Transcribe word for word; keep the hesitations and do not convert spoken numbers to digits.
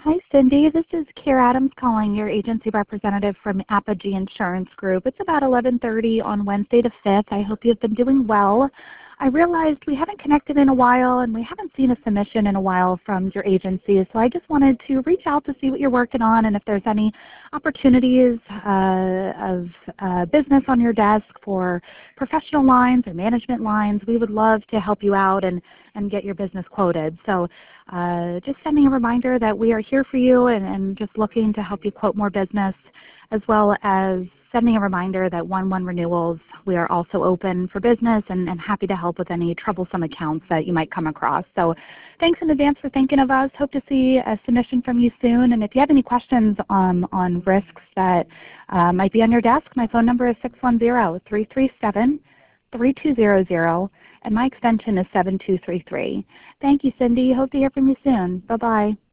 Hi, Cindy. This is Kara Adams calling, your agency representative from Apogee Insurance Group. It's about eleven thirty on Wednesday the fifth. I hope you've been doing well. I realized we haven't connected in a while and we haven't seen a submission in a while from your agency, so I just wanted to reach out to see what you're working on and if there's any opportunities uh, of uh, business on your desk for professional lines or management lines. We would love to help you out and, and get your business quoted. So uh, just sending a reminder that we are here for you and, and just looking to help you quote more business, as well as sending a reminder that one one renewals, we are also open for business and, and happy to help with any troublesome accounts that you might come across. So thanks in advance for thinking of us. Hope to see a submission from you soon. And if you have any questions um, on risks that uh, might be on your desk, my phone number is six one zero, three three seven, three two zero zero, and my extension is seven two three three. Thank you, Cindy. Hope to hear from you soon. Bye-bye.